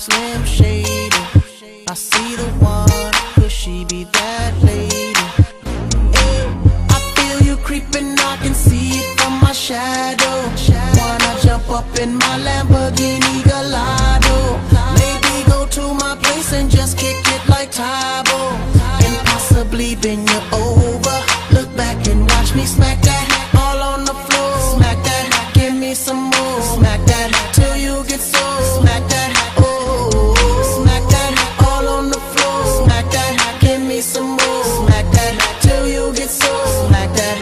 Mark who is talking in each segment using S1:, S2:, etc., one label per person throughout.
S1: Slim Shady. I see the one, could she be that lady? I feel you creeping, I can see it from my shadow. Wanna jump up in my Lamborghini Gallardo. Maybe go to my place and just kick it like Tae Bo, and possibly bend you over. Look back and watch me smack that all on the floor. Smack that, give me some more. Smack that till you get sore. Smack that, oh, smack that all on the floor. Smack that, give me some more. Smack that till you get sore. Smack that,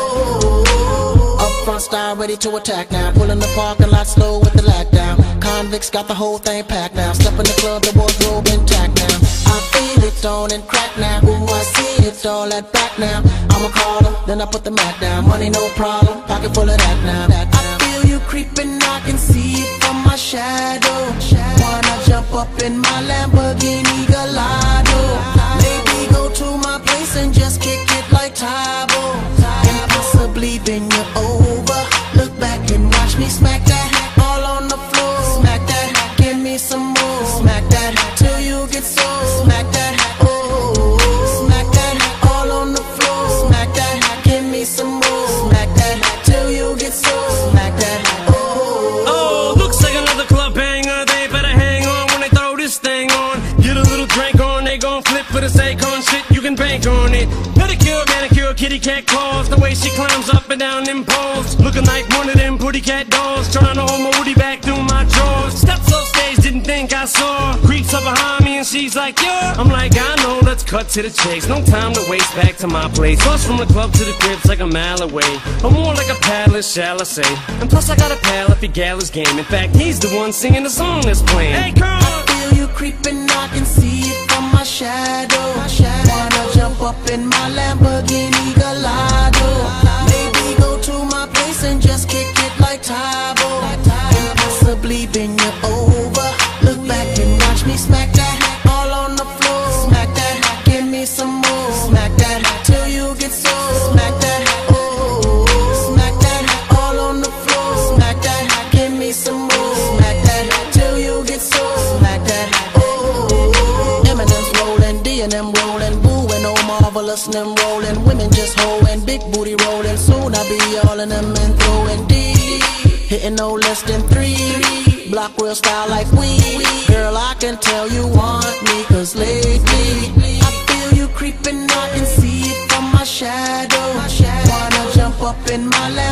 S1: oh. Up front style, ready to attack now. Pulling the parking lot slow with the lag down. Convicts got the whole thing packed now. Step in the club, the wardrobe intact now. I feel it on and crack now. Ooh, I see it all at back now. I'ma call her, then I put the Mac down. Money no problem, pocket full of that now. I feel you creeping, I can see it from my shadow. Wanna jump up in my Lamborghini Gallardo. Maybe go to my place and just kick it like Tae Bo, and possibly bend you over. Look back and watch me smack that all on the floor. Smack that, give me some more. Smack that till you get sore. Smack that, oh, smack that all on the floor. Smack that, give me some more. Smack that till you get sore. Smack that, oh.
S2: Oh, looks like another club banger. They better hang on when they throw this thing on. Get a little drink on, they gon' flip for this Akon shit. You can bank on it. Pedicure, manicure, kitty cat claws. The way she climbs up and down them poles, looking like one of them pretty cat dolls. Trying to hold my woody back through my drawers. Steps off stage, didn't think I saw. Creeps up behind me and she's like, yeah. I'm like, I know, let's cut to the chase. No time to waste, back to my place. Bus from the club to the crib's like a mile away, or more like a palace, shall I say. And plus I got a pal if he Gallus game. In fact, he's the one singing the song that's playing. Hey, come on!
S1: I feel you creeping, I can see it from my shadow. Wanna jump up in my Lamborghini Gallardo. Maybe go to my place and just kick it like Tae Bo, and possibly bend you over. Look back and watch me smack that all on the floor. Smack that, give me some more. Smack that till you get sore. Smack that, oh, smack that all on the floor. Smack that, give me some more. Smack that till you get sore. Smack that, oh. Eminem's rolling, D and M rolling, Boo and Oh Marvelous and them rolling. Women just hoeing, big booty rolling. Soon I be all in them and throwing D, hitting no less than 3. Block real style like we. Girl, I can tell you want me, cause lately I feel you creeping, I can see it from my shadow. Wanna jump up in my lap.